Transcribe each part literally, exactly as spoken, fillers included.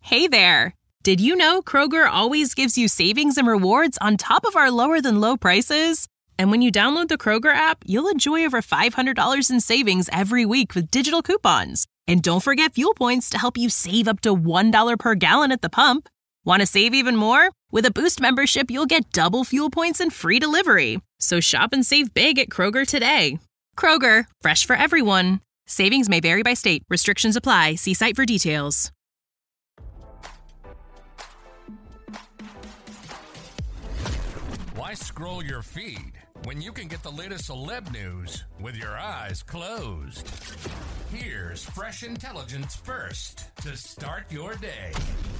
Hey there! Did you know Kroger always gives you savings and rewards on top of our lower-than-low prices? And when you download the Kroger app, you'll enjoy over five hundred dollars in savings every week with digital coupons. And don't forget fuel points to help you save up to one dollar per gallon at the pump. Want to save even more? With a Boost membership, you'll get double fuel points and free delivery. So shop and save big at Kroger today. Kroger, fresh for everyone. Savings may vary by state. Restrictions apply. See site for details. Why scroll your feed when you can get the latest celeb news with your eyes closed? Here's fresh intelligence first to start your day.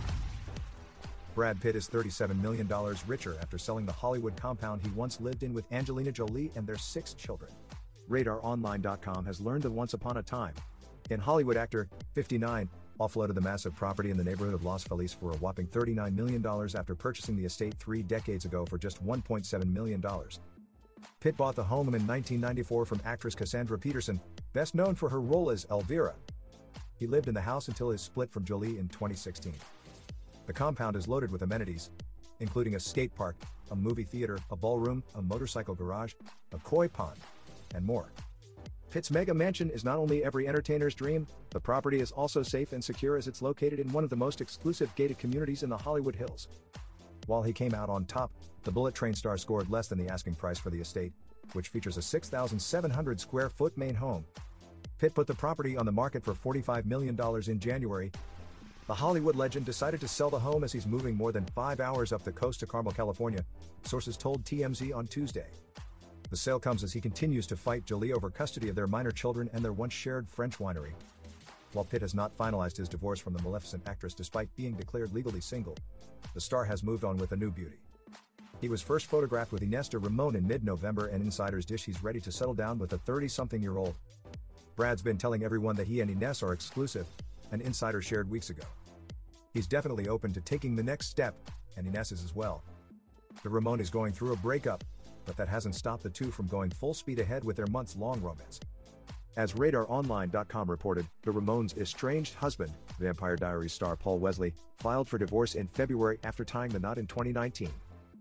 Brad Pitt is thirty-seven million dollars richer after selling the Hollywood compound he once lived in with Angelina Jolie and their six children. Radar Online dot com has learned that once upon a time, in Hollywood actor, fifty-nine, offloaded the massive property in the neighborhood of Los Feliz for a whopping thirty-nine million dollars after purchasing the estate three decades ago for just one point seven million dollars. Pitt bought the home in nineteen ninety-four from actress Cassandra Peterson, best known for her role as Elvira. He lived in the house until his split from Jolie in twenty sixteen. The compound is loaded with amenities, including a skate park, a movie theater, a ballroom, a motorcycle garage, a koi pond, and more. Pitt's mega mansion is not only every entertainer's dream, the property is also safe and secure as it's located in one of the most exclusive gated communities in the Hollywood Hills. While he came out on top, the Bullet Train star scored less than the asking price for the estate, which features a six thousand seven hundred square foot main home. Pitt put the property on the market for forty-five million dollars in January. The Hollywood legend decided to sell the home as he's moving more than five hours up the coast to Carmel, California, sources told T M Z on Tuesday. The sale comes as he continues to fight Jolie over custody of their minor children and their once shared French winery. While Pitt has not finalized his divorce from the Maleficent actress despite being declared legally single, the star has moved on with a new beauty. He was first photographed with Ines de Ramon in mid-November, and insiders dish he's ready to settle down with a thirty-something-year-old. Brad's been telling everyone that he and Ines are exclusive, an insider shared weeks ago. He's definitely open to taking the next step, and Ines is as well. De Ramon is going through a breakup, but that hasn't stopped the two from going full speed ahead with their months-long romance. As Radar Online dot com reported, de Ramon's estranged husband, Vampire Diaries star Paul Wesley, filed for divorce in February after tying the knot in twenty nineteen.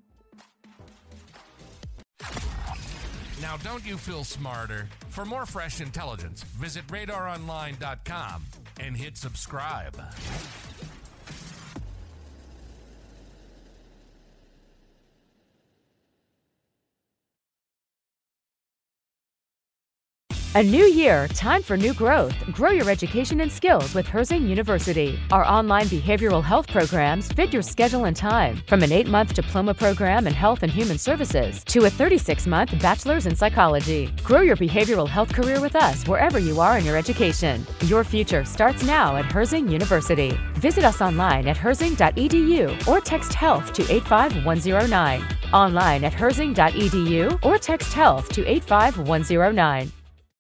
Now, don't you feel smarter? For more fresh intelligence, visit Radar Online dot com and hit subscribe. A new year, time for new growth. Grow your education and skills with Herzing University. Our online behavioral health programs fit your schedule and time. From an eight-month diploma program in health and human services to a thirty-six month bachelor's in psychology. Grow your behavioral health career with us wherever you are in your education. Your future starts now at Herzing University. Visit us online at herzing dot e d u or text health to eight five one zero nine. Online at herzing dot e d u or text health to eight five one zero nine.